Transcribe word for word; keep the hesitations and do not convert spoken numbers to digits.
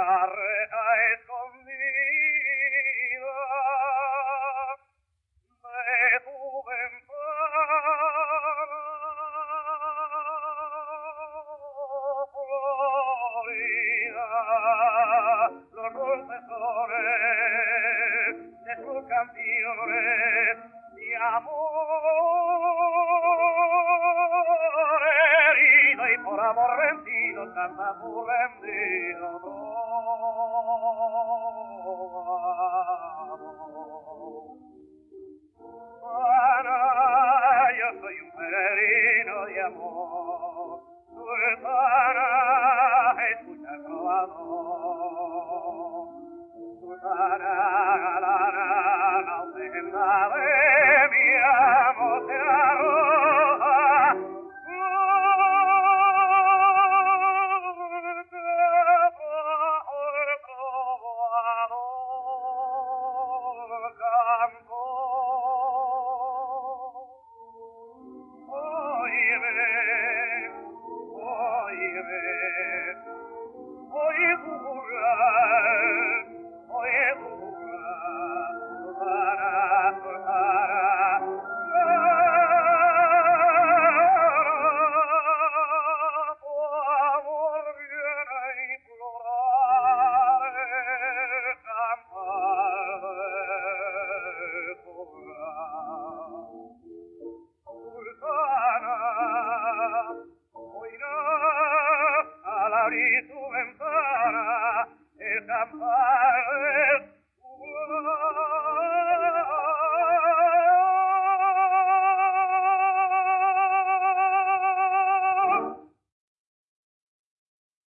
la reja escondida de tu ventana florida, los dulces sones de tus canciones de amor herido y por amor rendido, tan amor rendido, no Ana, yo soy un peregrino de amor.